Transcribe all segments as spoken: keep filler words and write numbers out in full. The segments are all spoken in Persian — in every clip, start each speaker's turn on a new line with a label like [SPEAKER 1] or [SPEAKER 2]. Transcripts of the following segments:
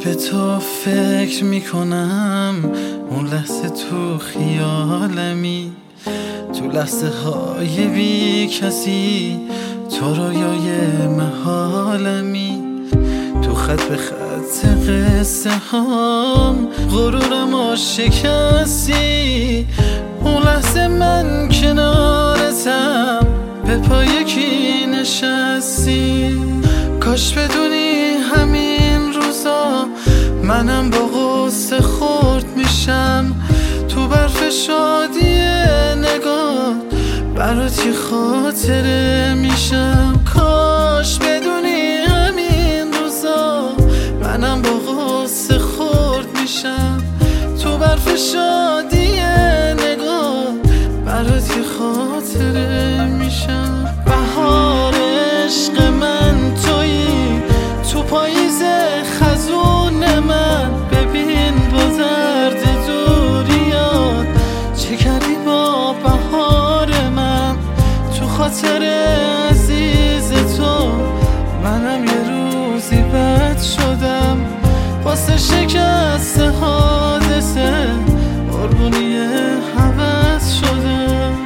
[SPEAKER 1] به تو فکر میکنم، اون لحظه تو خیالمی، تو لحظه های بی کسی، تو رویای محالمی، تو خط به خط قصه هام غرورم و شکستی. اون لحظه من کنارتم، به پای کی نشستی. کاش بدونی همین روزا منم با غصه خورد میشم، تو برف شادی نگاه برات یه خاطره میشم. کاش بدونی همین روزا منم با غصه خورد میشم، تو برف شادی نگاه برات یه خاطره میشم. بهار عشق من تویی، تو پاییز خزون من، ببین با درد دوریات چه کردی با بهار من. تو خاطر عزیز تو منم یه روزی بد شدم، واسه شکست حادثه قربونی هوس شدم.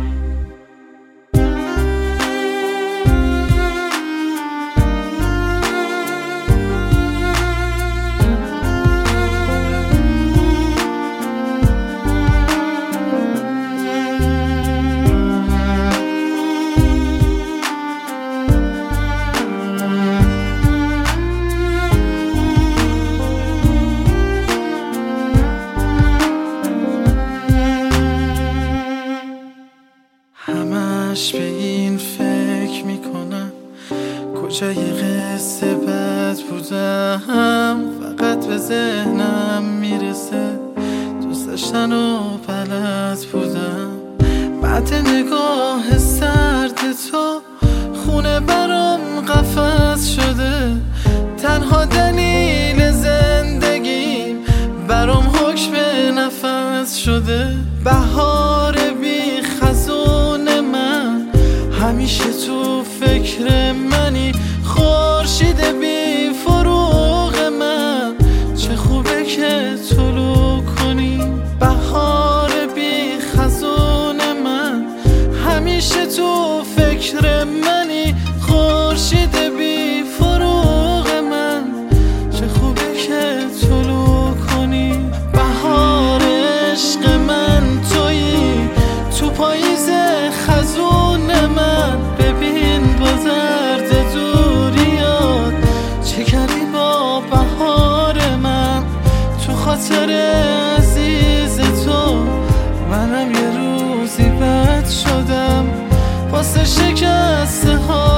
[SPEAKER 1] همش به این فکر میکنم، کجای قصه بد بودم، فقط به ذهنم میرسه دوست داشتن و بلد بودم. بعد نگاه سرد تو خونه برام قفس شده، تنها دلیل زندگیم برام حکم نفس شده. بهار بی خزون من همیشه تو فکر منی، خورشید بی فروغ من چه خوبه که طلوع کنی. بهار بی خزون من همیشه تو فکر منی، خورشید بی فروغ من چه خوبه که طلوع کنی. بهار عشق من تویی، تو پاییز خزون من، ببین با درد دوریات چه کردی با بهار من. تو خاطر عزیز تو منم یه روزی بد شدم، واسه شکست ها